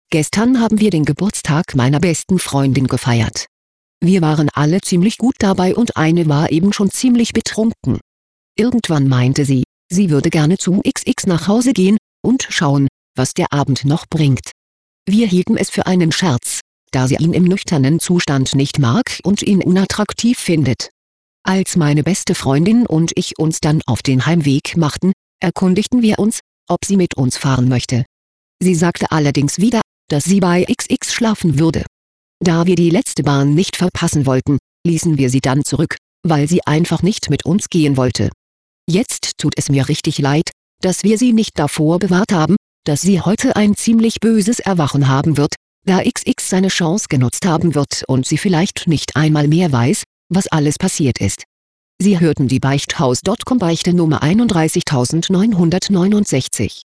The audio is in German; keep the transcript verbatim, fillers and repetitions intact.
Gestern haben wir den Geburtstag meiner besten Freundin gefeiert. Wir waren alle ziemlich gut dabei und eine war eben schon ziemlich betrunken. Irgendwann meinte sie, sie würde gerne zu X X nach Hause gehen und schauen, was der Abend noch bringt. Wir hielten es für einen Scherz, da sie ihn im nüchternen Zustand nicht mag und ihn unattraktiv findet. Als meine beste Freundin und ich uns dann auf den Heimweg machten, erkundigten wir uns, ob sie mit uns fahren möchte. Sie sagte allerdings wieder, dass sie bei X X schlafen würde. Da wir die letzte Bahn nicht verpassen wollten, ließen wir sie dann zurück, weil sie einfach nicht mit uns gehen wollte. Jetzt tut es mir richtig leid, dass wir sie nicht davor bewahrt haben, dass sie heute ein ziemlich böses Erwachen haben wird, da X X seine Chance genutzt haben wird und sie vielleicht nicht einmal mehr weiß, was alles passiert ist. Sie hörten die Beichthaus Punkt com Beichte Nummer einunddreißigtausendneunhundertneunundsechzig.